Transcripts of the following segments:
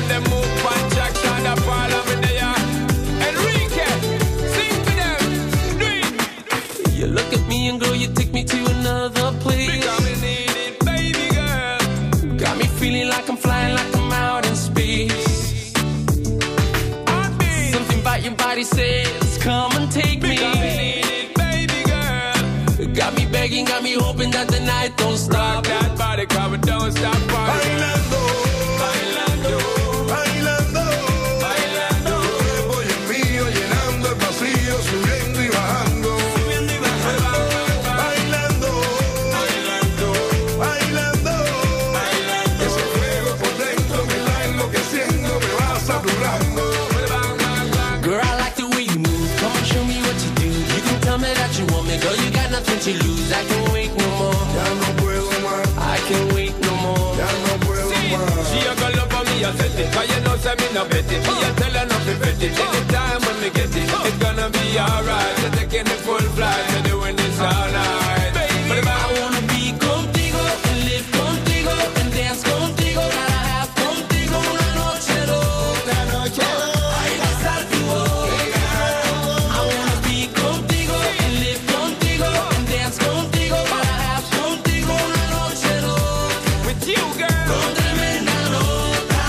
them move on track, stand up all of me there. Enrique, sing for them, do it. You look at me and girl, you take me to another place. Because me need it, baby girl. Got me feeling like I'm flying, like I'm out in space. Something about your body says, come and take me. Because me need it, baby girl. Got me begging, got me hoping that the night don't stop. Rock that body, come and don't stop partying. Bailando, Bailando, bailando, bailando, voy el mío llenando el vacío, subiendo y bajando. subiendo y bajando. Bailando, Bailando, bailando, bailando. ese fuego por dentro me está enloqueciendo, me va saturando. Girl, I like the way you move. Come and show me what you do. You can tell me that you want me, girl. You got nothing to lose. I can't wait no more. Ya no puedo más, I can't wait no more. ya no puedo más. She a go love for me, I set it. Cause you know, say me no bet it. Me a tell her not to bet it. Anytime when me get it, it's gonna be alright. You're taking the full flight, you're doing this all night. But if I I wanna be contigo and live contigo and dance contigo. Gotta have contigo una noche loca. Ay, besar tu boca. I wanna be contigo and live contigo and dance contigo. Gotta have contigo una noche loca. with you, girl, Con tremenda nota.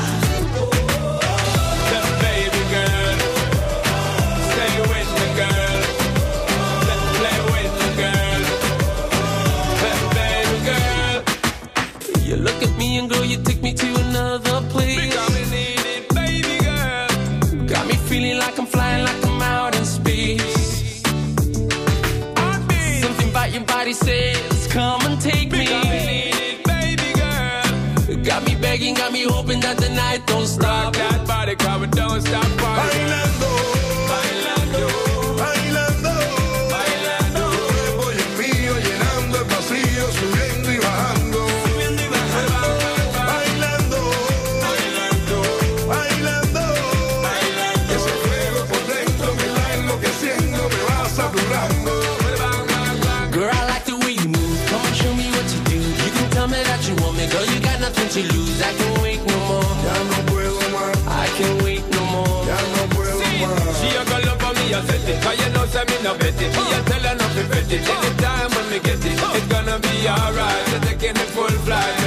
the baby girl, stay with me, girl. Let's play with me, girl. The baby girl, You look at me and girl, you take me to another place. because me need it, baby girl. Got me feeling like I'm flying, like I'm out in space. Heartbeat, Something about your body says, come and take because me me. need it, baby girl. Got me begging, got me hoping that the night don't Rock stop. that body, come and don't stop partying. Bailando, Bailando, bailando, bailando, voy el mío llenando el vacío, subiendo y bajando. subiendo y bajando. Bailando, Bailando, bailando, bailando. ese fuego por dentro me está enloqueciendo, me va saturando. Girl, I like the way you move. Come and show me what you do. You can tell me that you want me, girl. You got nothing to lose. I can't wait no more. Ya no puedo más, I can't wait no more. ya no puedo más. She a go love for me, I set it. Cause you know, say me no bet it. Me a tell her not to bet it. Anytime when me get it, it's gonna be alright. You're taking the full flight.